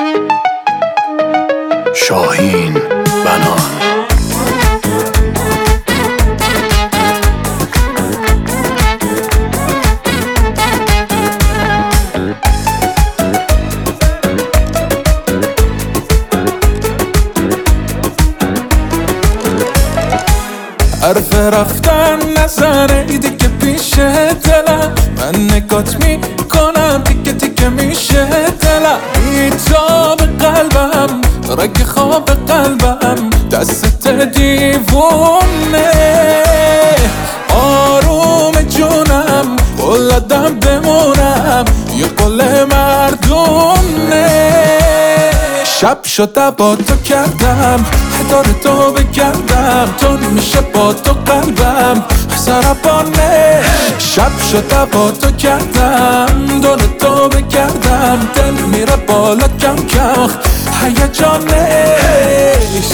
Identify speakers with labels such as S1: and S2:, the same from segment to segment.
S1: شاهین بنان.
S2: حرف رفتن نزنه دیگه پیش دلم، من نگات میکنم تیکه تیکه میشه دلم. بیتاب قلبم رگ خواب قلبم دست دیوونه، آروم جونم قلدم بمونم یه قل مردونه. شب شده با تو کردم دور تو بگردم، تو میشه با تو قلبم سرپانه. شب شده با تو کردم دور تو بگردم، دل میره بالا کم کم هیجانش.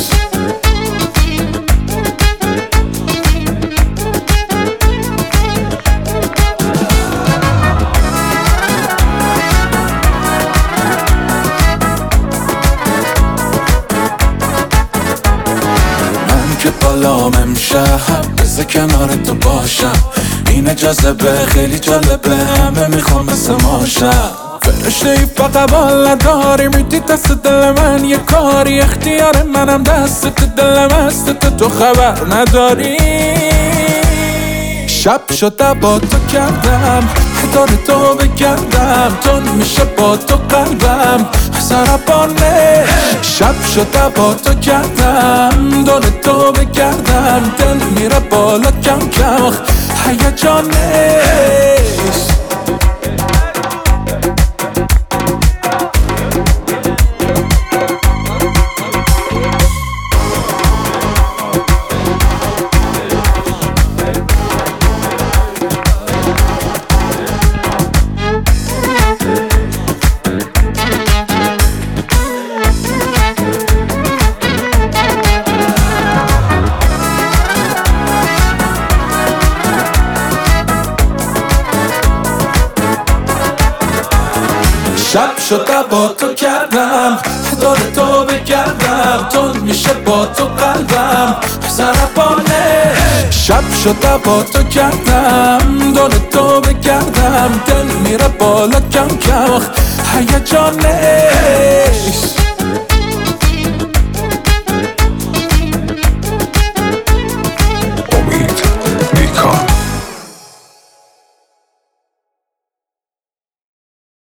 S2: که بالام امشب بذار کنار تو باشم، این جذبه خیلی جالبه، همه میخوام مثل ماشم. فرشته ای فقط بال نداری، میدی دست دل من یه کاری، اختیار منم دست دلم است تو خبر نداری. شب شده با تو کردم دور تو بگردم، تو میشه با تو قلبم سرپانه. شب شده با تو کردم دور تو بگردم، دل میره بالا کم کم هیجانش. شب شده با تو کردم دور تو بگردم، تو میشه با تو قلبم سرپانه. شب شده با تو کردم دور تو بگردم، دل میره بالا کم کم هیجانش.